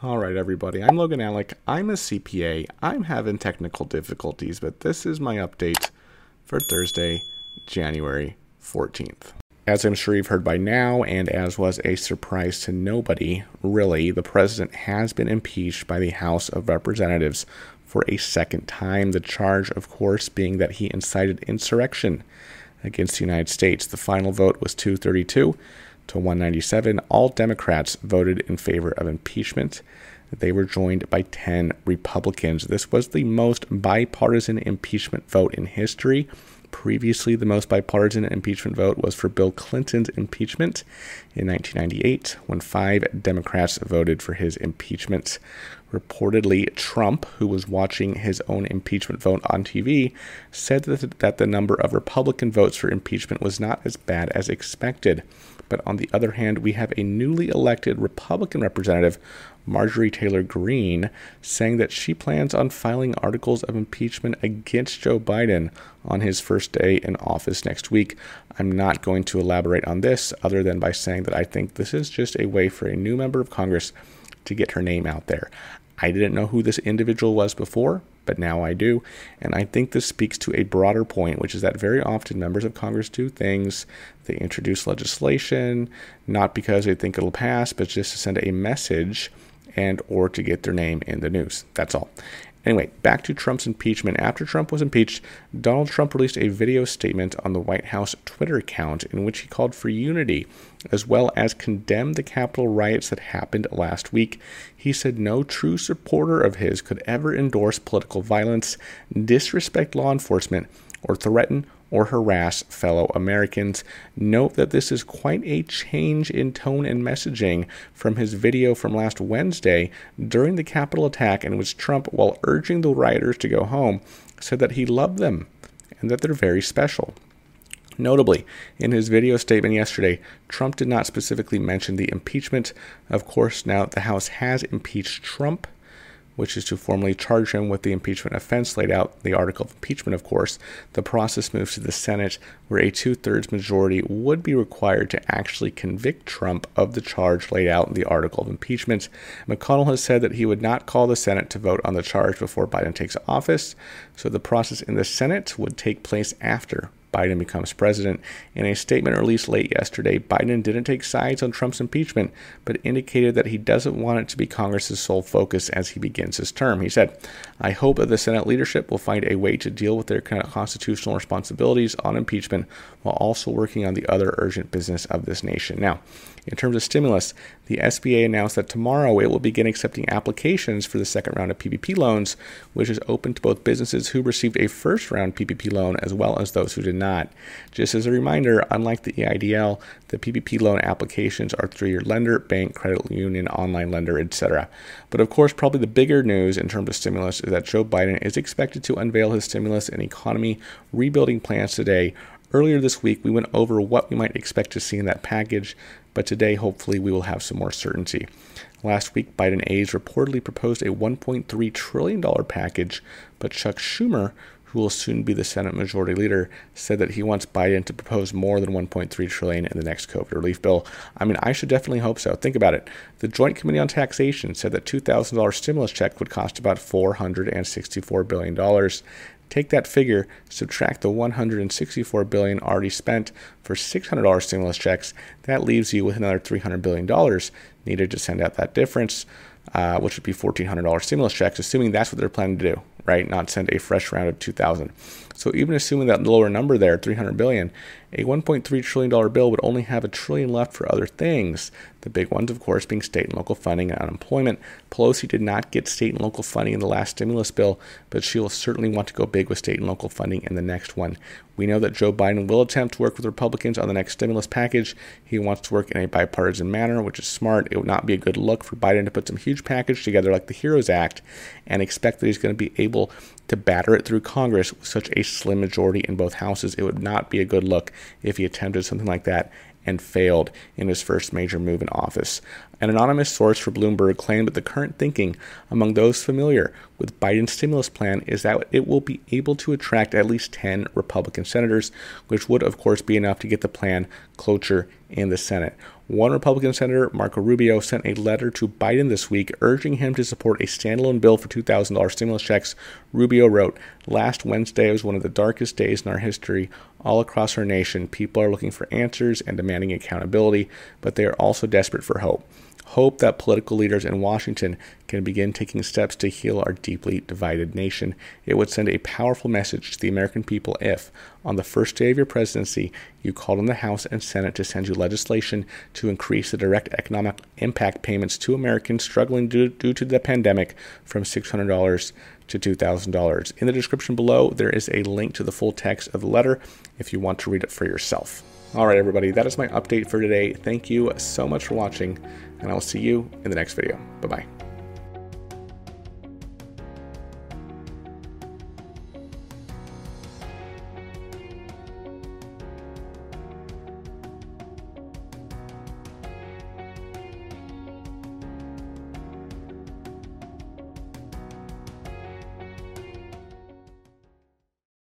All right, everybody. I'm Logan Alec. I'm a CPA. I'm having technical difficulties, but this is my update for Thursday, January 14th. As I'm sure you've heard by now, and as was a surprise to nobody, really, the president has been impeached by the House of Representatives for a second time. The charge, of course, being that he incited insurrection against the United States. The final vote was 232 to 197. All Democrats voted in favor of impeachment. They were joined by 10 Republicans. This was the most bipartisan impeachment vote in history. Previously, the most bipartisan impeachment vote was for Bill Clinton's impeachment in 1998, when 5 Democrats voted for his impeachment. Reportedly, Trump, who was watching his own impeachment vote on TV, said that the number of Republican votes for impeachment was not as bad as expected. But on the other hand, we have a newly elected Republican representative, Marjorie Taylor Greene, saying that she plans on filing articles of impeachment against Joe Biden on his first day in office next week. I'm not going to elaborate on this other than by saying that I think this is just a way for a new member of Congress to get her name out there. I didn't know who this individual was before, but now I do. And I think this speaks to a broader point, which is that very often members of Congress do things. They introduce legislation, not because they think it'll pass, but just to send a message and or to get their name in the news. That's all. Anyway, back to Trump's impeachment. After Trump was impeached, Donald Trump released a video statement on the White House Twitter account in which he called for unity, as well as condemned the Capitol riots that happened last week. He said no true supporter of his could ever endorse political violence, disrespect law enforcement, or threaten or harass fellow Americans. Note that this is quite a change in tone and messaging from his video from last Wednesday during the Capitol attack, in which Trump, while urging the rioters to go home, said that he loved them and that they're very special. Notably, in his video statement yesterday, Trump did not specifically mention the impeachment. Of course, now that the House has impeached Trump, which is to formally charge him with the impeachment offense laid out in the article of impeachment, of course, the process moves to the Senate, where a 2/3 majority would be required to actually convict Trump of the charge laid out in the article of impeachment. McConnell has said that he would not call the Senate to vote on the charge before Biden takes office, so the process in the Senate would take place after Biden becomes president. In a statement released late yesterday, Biden didn't take sides on Trump's impeachment, but indicated that he doesn't want it to be Congress's sole focus as he begins his term. He said, "I hope that the Senate leadership will find a way to deal with their constitutional responsibilities on impeachment while also working on the other urgent business of this nation." Now, in terms of stimulus, the SBA announced that tomorrow it will begin accepting applications for the second round of PPP loans, which is open to both businesses who received a first round PPP loan as well as those who did not. Just as a reminder, unlike the EIDL, the PPP loan applications are through your lender, bank, credit union, online lender, etc. But of course, probably the bigger news in terms of stimulus is that Joe Biden is expected to unveil his stimulus and economy rebuilding plans today. Earlier this week, we went over what we might expect to see in that package, but today, hopefully, we will have some more certainty. Last week, Biden aides reportedly proposed a $1.3 trillion package, but Chuck Schumer, who will soon be the Senate Majority Leader, said that he wants Biden to propose more than $1.3 trillion in the next COVID relief bill. I mean, I should definitely hope so. Think about it. The Joint Committee on Taxation said that $2,000 stimulus check would cost about $464 billion. Take that figure, subtract the $164 billion already spent for $600 stimulus checks. That leaves you with another $300 billion needed to send out that difference, which would be $1,400 stimulus checks, assuming that's what they're planning to do, right? Not send a fresh round of 2,000. So even assuming that lower number there, $300 billion, a $1.3 trillion bill would only have $1 trillion left for other things. The big ones, of course, being state and local funding and unemployment. Pelosi did not get state and local funding in the last stimulus bill, but she will certainly want to go big with state and local funding in the next one. We know that Joe Biden will attempt to work with Republicans on the next stimulus package. He wants to work in a bipartisan manner, which is smart. It would not be a good look for Biden to put some huge package together like the HEROES Act and expect that he's going to be able to batter it through Congress with such a slim majority in both houses. It would not be a good look if he attempted something like that and failed in his first major move in office. An anonymous source for Bloomberg claimed that the current thinking among those familiar with Biden's stimulus plan is that it will be able to attract at least 10 Republican senators, which would, of course, be enough to get the plan cloture in the Senate. One Republican senator, Marco Rubio, sent a letter to Biden this week urging him to support a standalone bill for $2,000 stimulus checks. Rubio wrote, "Last Wednesday was one of the darkest days in our history. All across our nation, people are looking for answers and demanding accountability, but they are also desperate for hope. Hope that political leaders in Washington can begin taking steps to heal our deeply divided nation. It would send a powerful message to the American people if, on the first day of your presidency, you called on the House and Senate to send you legislation to increase the direct economic impact payments to Americans struggling due to the pandemic from $600 to $2,000. In the description below, there is a link to the full text of the letter if you want to read it for yourself. All right, everybody, that is my update for today. Thank you so much for watching, and I will see you in the next video. Bye-bye.